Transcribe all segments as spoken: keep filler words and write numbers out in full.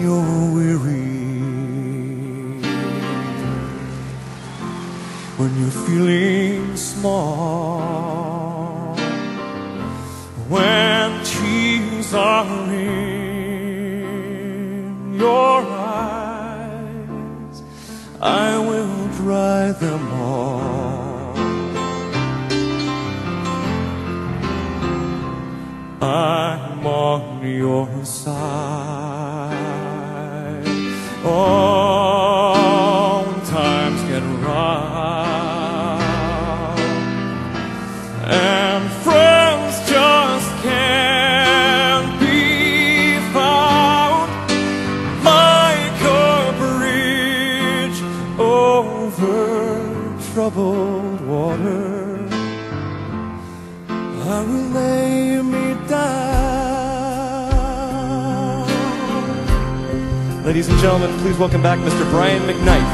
you're weary, when you're feeling small, when tears are in your eyes, I will dry them all. I'm on your side. Oh, when times get rough and friends just can't be found, like a bridge over troubled water, I will lay me down. Ladies and gentlemen, please welcome back Mister Brian McKnight.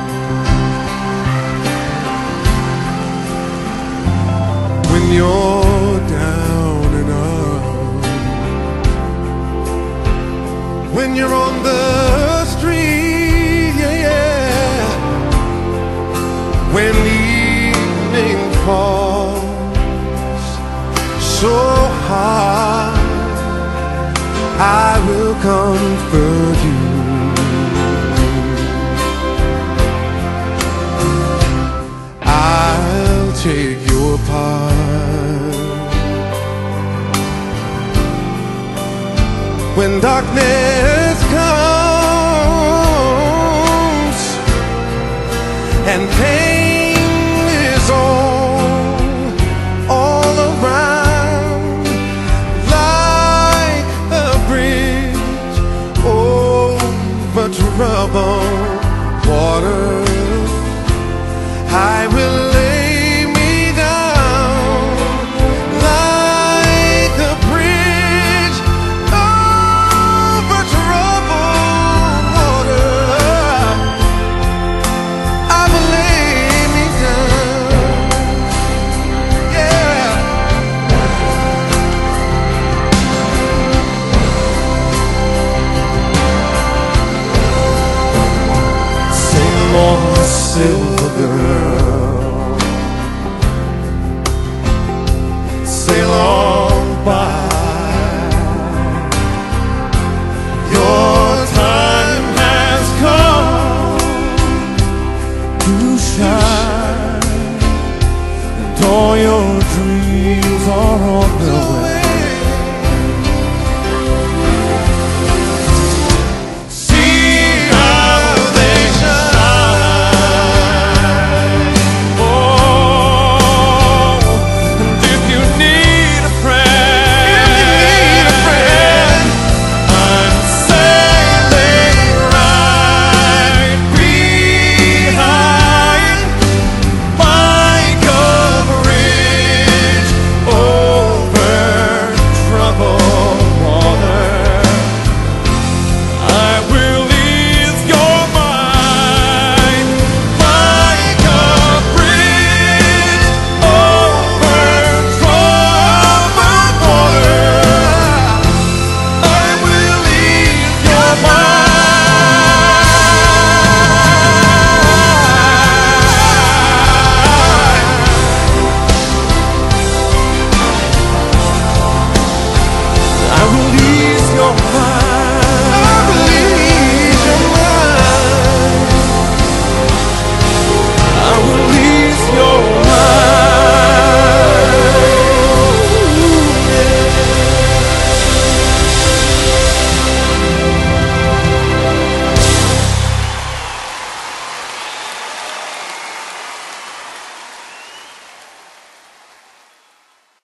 When you're down and out, when you're on the street, yeah, yeah, when evening falls so hard, I will comfort you. I'll take your part. When darkness comes and pain is all, all around, like a bridge over troubled water, I will lay me down like a bridge over troubled water. I will lay me down, yeah. Sail on, silver girl, sail on by. Your time has come to shine, and all your dreams are on their way. Your mind.